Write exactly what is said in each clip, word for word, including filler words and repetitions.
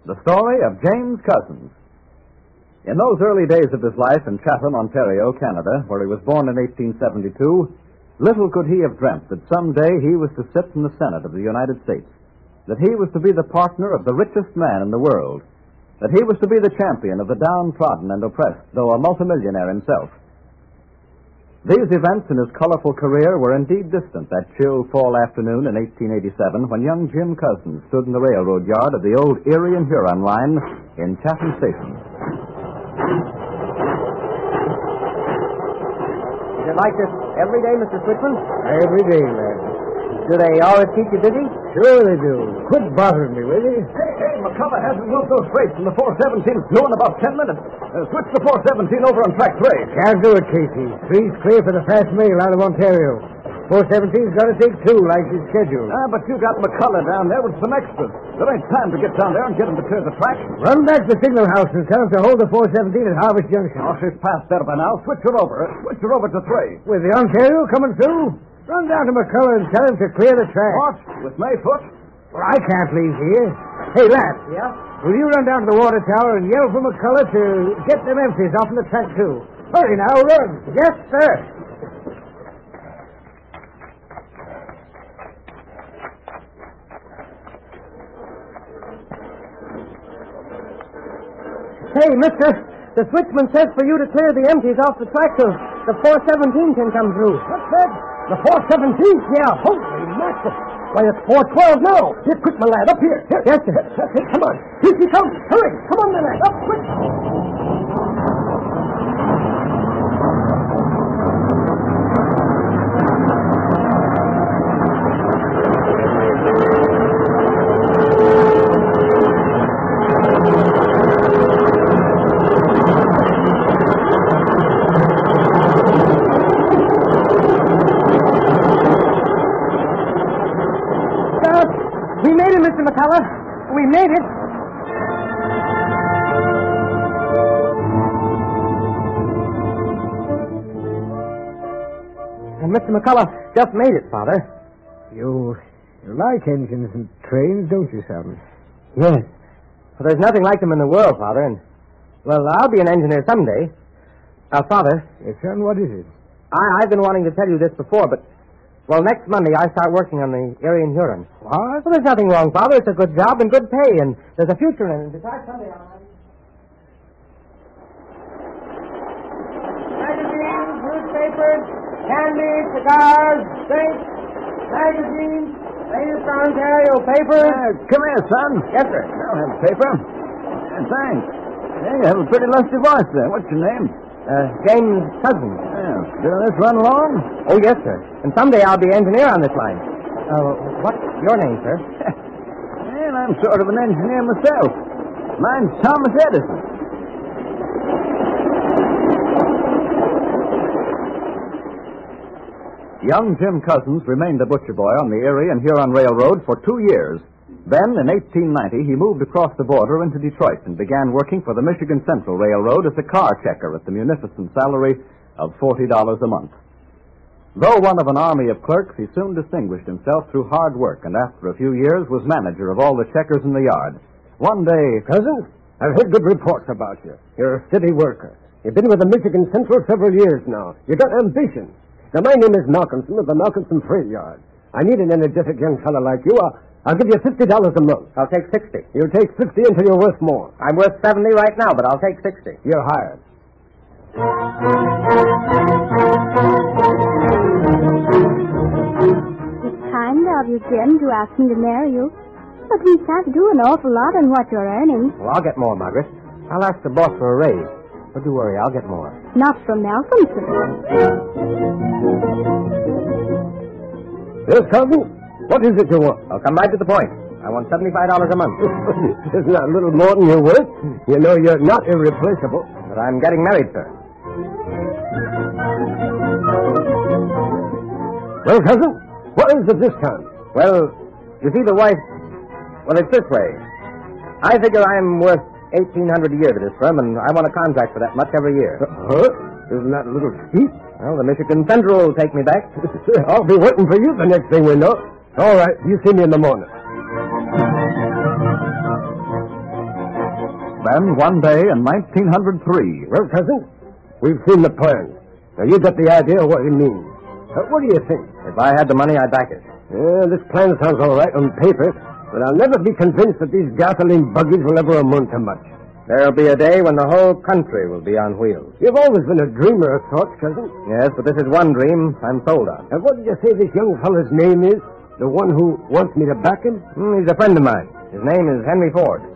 The story of James Couzens. In those early days of his life in Chatham, Ontario, Canada, where he was born in eighteen seventy-two, little could he have dreamt that someday he was to sit in the Senate of the United States, that he was to be the partner of the richest man in the world, that he was to be the champion of the downtrodden and oppressed, though a multimillionaire himself. These events in his colorful career were indeed distant that chill fall afternoon in eighteen eighty-seven when young Jim Couzens stood in the railroad yard of the old Erie and Huron line in Chatham Station. Is it like this every day, Mister Switchman? Every day, lad. Do they always keep you busy? Sure they do. Quit bothering me, will you? Hey, hey, McCullough hasn't moved those freights from the four seventeen due in about ten minutes. Uh, switch the four seventeen over on track three. Can't do it, Casey. Three's clear for the fast mail out of Ontario. four seventeen's got to take two, like she's scheduled. Ah, but you got McCullough down there with some extras. There ain't time to get down there and get him to clear the track. Run back to the signal house and tell him to hold the four seventeen at Harvest Junction. Oh, she's past there by now. Switch her over. Switch her over to three. With the Ontario coming through? Run down to McCullough and tell him to clear the track. What? With Mayfoot? Well, I can't leave here. Hey, lad. Yeah? Will you run down to the water tower and yell for McCullough to get them empties off in the track, too? Hurry now, run. Yes, sir. Hey, mister, the switchman says for you to clear the empties off the track so the four seventeen can come through. What's that? The four seventeen? Yeah. Holy mackerel. Why, it's four twelve now. Here, quick, my lad, up here. Here. Yes, sir. Hey, come on. Here she comes. Hurry. Come on, my lad. Up, quick. We made it, Mister McCullough. We made it. And Mister McCullough just made it, Father. You, you like engines and trains, don't you, son? Yes. Well, there's nothing like them in the world, Father, and, well, I'll be an engineer someday. Now, Father. Yes, son, what is it? I, I've been wanting to tell you this before, but, well, next Monday I start working on the Erie and Huron. What? Well, there's nothing wrong, Father. It's a good job and good pay, and there's a future in it. Besides, Sunday I'll have... Magazines, newspapers, candy, cigars, drinks, magazines, latest Ontario papers. Uh, come here, son. Yes, sir. I'll have paper. Uh, thanks. Hey, you have a pretty lusty voice there. What's your name? Uh, James Couzens. Yeah. Still this run along? Oh, yes, sir. And someday I'll be engineer on this line. Uh, what's your name, sir? Well, I'm sort of an engineer myself. Mine's Thomas Edison. Young Jim Couzens remained a butcher boy on the Erie and Huron Railroad for two years. Then, in eighteen ninety, he moved across the border into Detroit and began working for the Michigan Central Railroad as a car checker at the munificent salary of forty dollars a month. Though one of an army of clerks, he soon distinguished himself through hard work, and after a few years was manager of all the checkers in the yard. One day... Cousin, I've heard good reports about you. You're a steady worker. You've been with the Michigan Central several years now. You've got ambition. Now, my name is Malkinson of the Malkinson Freight Yard. I need an energetic young fellow like you. I'll, I'll give you fifty dollars a month. I'll take sixty. You'll take fifty until you're worth more. I'm worth seventy right now, but I'll take sixty. You're hired. It's kind of you, Jim, to ask me to marry you. But we can't do an awful lot on what you're earning. Well, I'll get more, Margaret. I'll ask the boss for a raise. Don't you worry, I'll get more. Not from Malcolmson. Yes, cousin? What is it you want? I'll come right to the point. I want seventy-five dollars a month. Isn't that a little more than you're worth? You know you're not irreplaceable. But I'm getting married, sir. Well, cousin, what is the discount? Well, you see, the wife... Well, it's this way. I figure I'm worth eighteen hundred dollars a year to this firm, and I want a contract for that much every year. Huh? Isn't that a little steep? Well, the Michigan Central will take me back. I'll be waiting for you the next thing we know. All right, you see me in the morning. Then, one day in nineteen oh three... Well, cousin, we've seen the plan. Now, you got the idea of what it means. Uh, what do you think? If I had the money, I'd back it. Yeah, this plan sounds all right on paper, but I'll never be convinced that these gasoline buggies will ever amount to much. There'll be a day when the whole country will be on wheels. You've always been a dreamer of sorts, cousin. Yes, but this is one dream I'm sold on. And what did you say this young fellow's name is? The one who wants me to back him? Hmm, he's a friend of mine. His name is Henry Ford.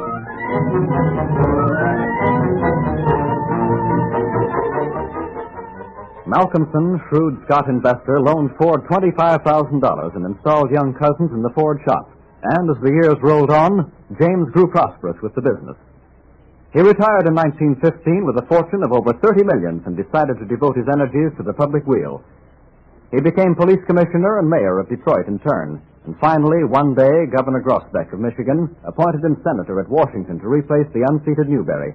Malcolmson, shrewd Scott investor, loaned Ford twenty-five thousand dollars and installed young Cousins in the Ford shop. And as the years rolled on, James grew prosperous with the business. He retired in nineteen fifteen with a fortune of over thirty millions and decided to devote his energies to the public weal. He became police commissioner and mayor of Detroit in turn. And finally, one day, Governor Grossbeck of Michigan appointed him senator at Washington to replace the unseated Newberry.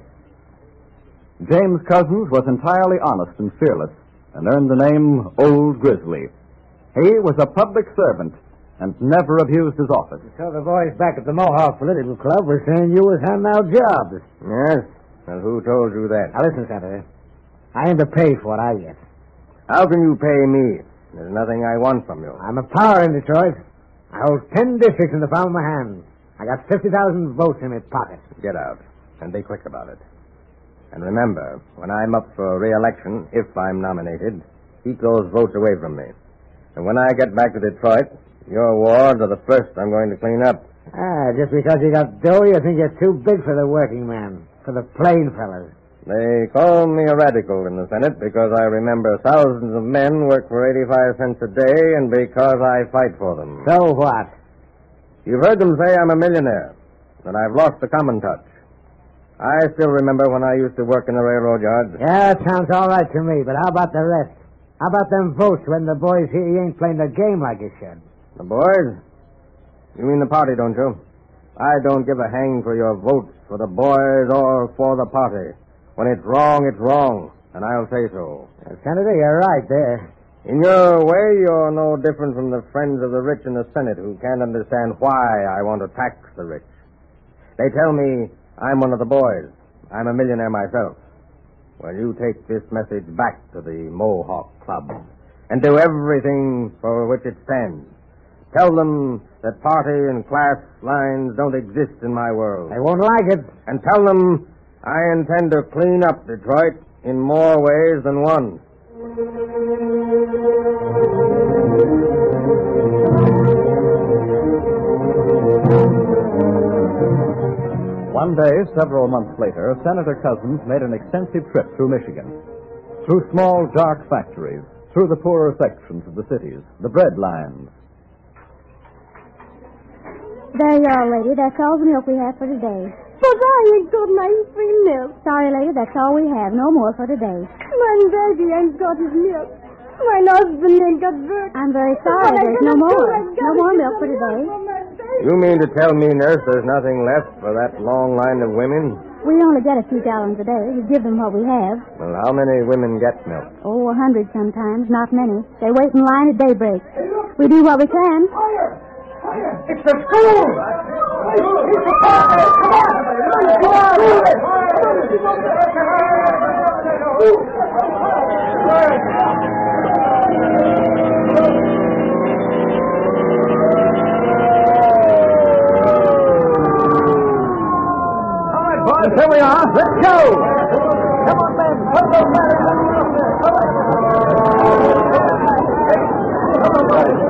James Cousins was entirely honest and fearless and earned the name Old Grizzly. He was a public servant and never abused his office. So the boys back at the Mohawk Political Club were saying you was handing out jobs. Yes? Well, who told you that? Now listen, Senator. I aim to pay for what I get. How can you pay me? There's nothing I want from you. I'm a power in Detroit. I hold ten districts in the palm of my hand. I got fifty thousand votes in my pocket. Get out, and be quick about it. And remember, when I'm up for re-election, if I'm nominated, keep those votes away from me. And when I get back to Detroit, your wards are the first I'm going to clean up. Ah, just because you got dough, you think you're too big for the working man, for the plain fellas. They call me a radical in the Senate because I remember thousands of men work for eighty-five cents a day and because I fight for them. So what? You've heard them say I'm a millionaire, that I've lost the common touch. I still remember when I used to work in the railroad yards. Yeah, it sounds all right to me, but how about the rest? How about them votes when the boys hear you ain't playing the game like you should? The boys? You mean the party, don't you? I don't give a hang for your votes for the boys or for the party. When it's wrong, it's wrong, and I'll say so. Uh, Senator, you're right there. In your way, you're no different from the friends of the rich in the Senate who can't understand why I want to tax the rich. They tell me I'm one of the boys. I'm a millionaire myself. Well, you take this message back to the Mohawk Club and do everything for which it stands. Tell them that party and class lines don't exist in my world. They won't like it. And tell them I intend to clean up Detroit in more ways than one. One day, several months later, Senator Cousins made an extensive trip through Michigan. Through small, dark factories, through the poorer sections of the cities, the bread lines. There you are, lady. That's all the milk we have for today. But I ain't got no free milk. Sorry, lady. That's all we have. No more for today. My baby ain't got his milk. My husband ain't got work. I'm very sorry. There's no more. No more milk for today. You mean to tell me, nurse, there's nothing left for that long line of women? We only get a few gallons a day. We give them what we have. Well, how many women get milk? Oh, a hundred sometimes. Not many. They wait in line at daybreak. We do what we can. It's the school! It's the party! Come on! All right, boys, here we are. Let's go! Come on, men. Put those batteries on the Come on, boys.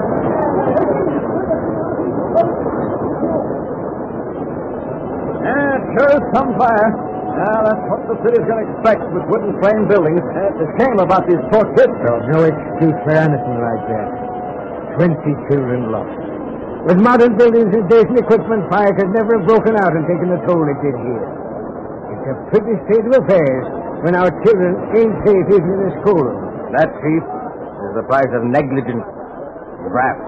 Yeah, it sure is some fire. Now, that's what the city's going to expect with wooden frame buildings. It's a shame about these poor kids. So no excuse for anything like that. Twenty children lost. With modern buildings and decent equipment, fire could never have broken out and taken the toll it did here. It's a pretty state of affairs when our children ain't safe even in the school. That, Chief, is the price of negligence. Graft.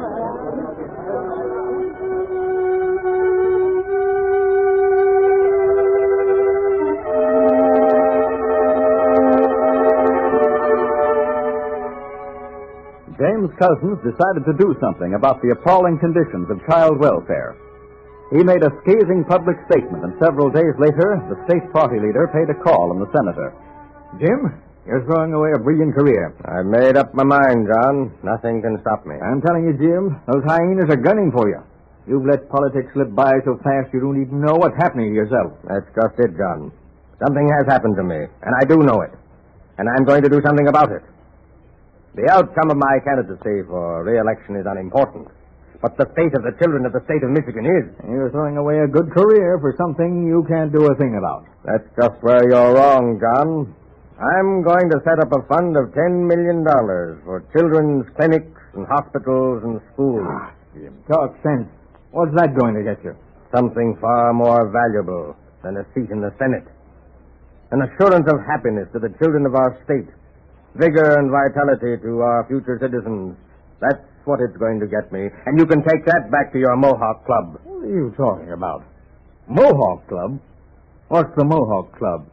James Cousins decided to do something about the appalling conditions of child welfare. He made a scathing public statement, and several days later, the state party leader paid a call on the senator. Jim, you're throwing away a brilliant career. I've made up my mind, John. Nothing can stop me. I'm telling you, Jim, those hyenas are gunning for you. You've let politics slip by so fast you don't even know what's happening to yourself. That's just it, John. Something has happened to me, and I do know it. And I'm going to do something about it. The outcome of my candidacy for re-election is unimportant. But the fate of the children of the state of Michigan is. You're throwing away a good career for something you can't do a thing about. That's just where you're wrong, John. I'm going to set up a fund of ten million dollars for children's clinics and hospitals and schools. Ah, Jim, talk sense. What's that going to get you? Something far more valuable than a seat in the Senate. An assurance of happiness to the children of our state. Vigor and vitality to our future citizens. That's what it's going to get me. And you can take that back to your Mohawk Club. What are you talking about? Mohawk Club? What's the Mohawk Club?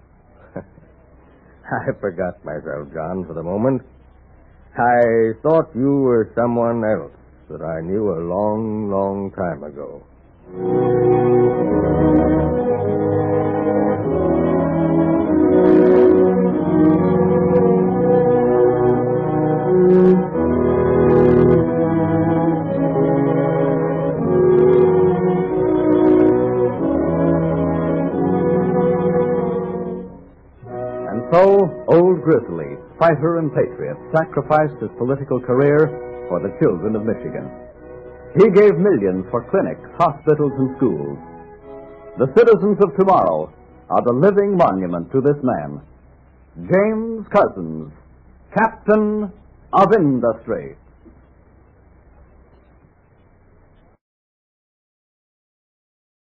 I forgot myself, John, for the moment. I thought you were someone else that I knew a long, long time ago. So, Old Grizzly, fighter and patriot, sacrificed his political career for the children of Michigan. He gave millions for clinics, hospitals, and schools. The citizens of tomorrow are the living monument to this man. James Couzens, Captain of Industry.